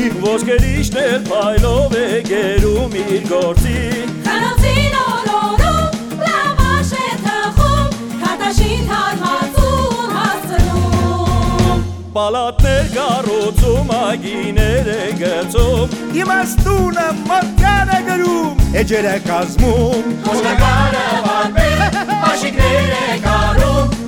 ոսկերիշն էլ փայլով է գերում իր գործի Քանոցին օրորում լավաշ է թխում Քարտաշին հարմածուն հասցնում Պալատներ կառուցում այգիներ է գծում Իմաստունը մոտկան է գրում Էջեր է կազմում Ոչնագարը վարպետ Աշիկներ է կարում